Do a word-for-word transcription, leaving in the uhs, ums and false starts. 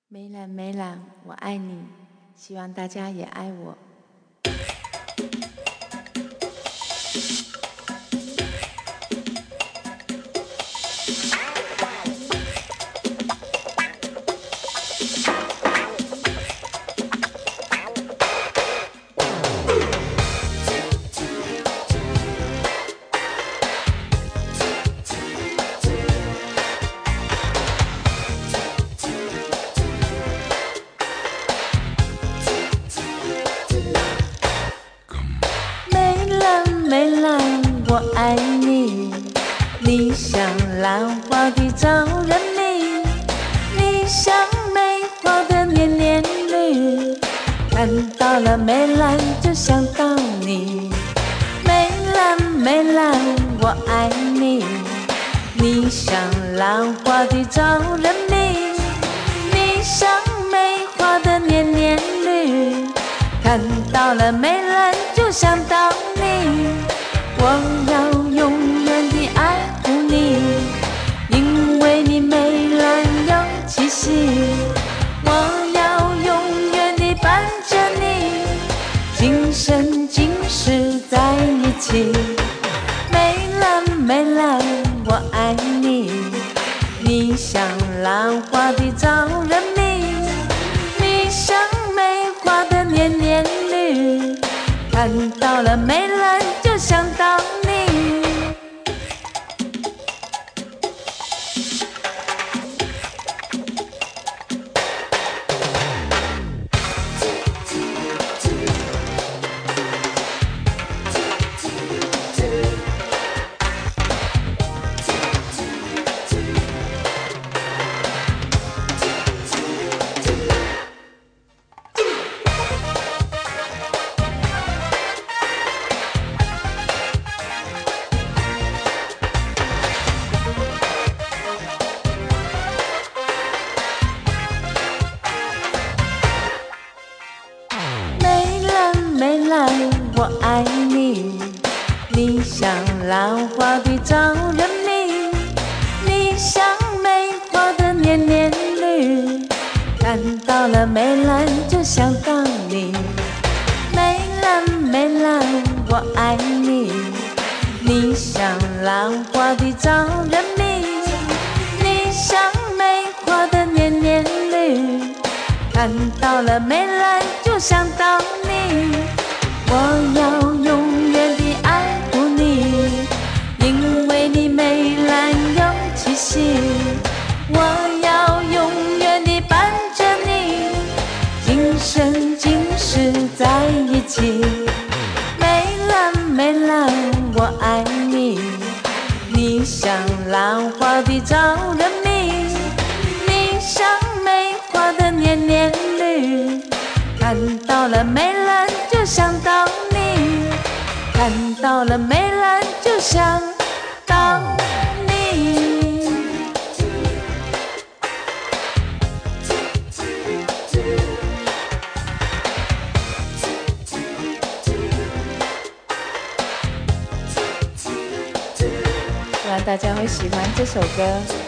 梅兰梅兰，我爱你，希望大家也爱我。梅兰，我爱你，你像兰花的招人迷，你像梅花的年年绿。看到了梅兰就想到你，梅兰梅兰，我爱你，你像兰花的招人迷，你像梅花的年年绿。看到了梅兰就想到你，我要永远地爱护你，因为你梅兰有气息。我要永远地伴着你，今生今世在一起。梅兰梅兰，我爱你，你像兰花的招人迷，你像梅花的年年绿。看到了梅兰就想到你。梅兰，我爱你，你像兰花的招人迷，你像梅花的年年绿。看到了梅兰就想到你，梅兰梅兰，我爱你，你像兰花的招人迷，你像梅花的年年绿。看到了梅兰就想到你，我要永远地爱护你，因为你梅兰有气息。我要永远地伴着你，今生今世在一起。梅兰梅兰，我爱你，你像兰花的招人迷，你像梅花的年年绿。看到了梅兰就想到你，看到了梅兰就想到你。希望大家会喜欢这首歌。